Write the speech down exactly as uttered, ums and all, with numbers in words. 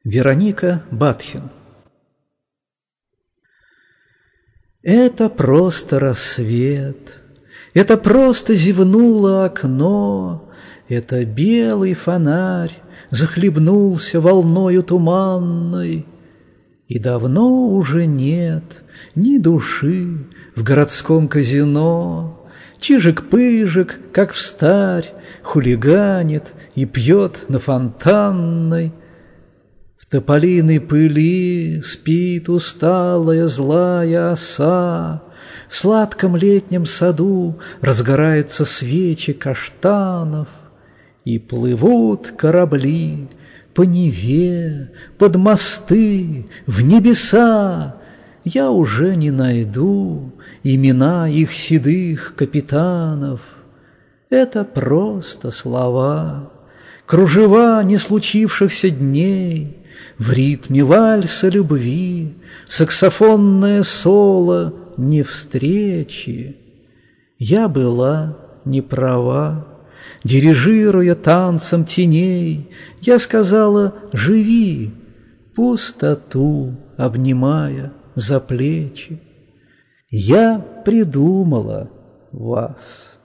Вероника Батхин. Это просто рассвет, это просто зевнуло окно, это белый фонарь захлебнулся волною туманной, и давно уже нет ни души в городском казино. Чижик-пыжик, как встарь, хулиганит и пьет на Фонтанной. В тополиной пыли спит усталая злая оса, в сладком летнем саду разгораются свечи каштанов, и плывут корабли по Неве, под мосты, в небеса. Я уже не найду имена их седых капитанов. Это просто слова, кружева не случившихся дней, в ритме вальса любви, саксофонное соло не встречи. Я была не права, дирижируя танцем теней, я сказала: живи, пустоту обнимая за плечи. Я придумала вас.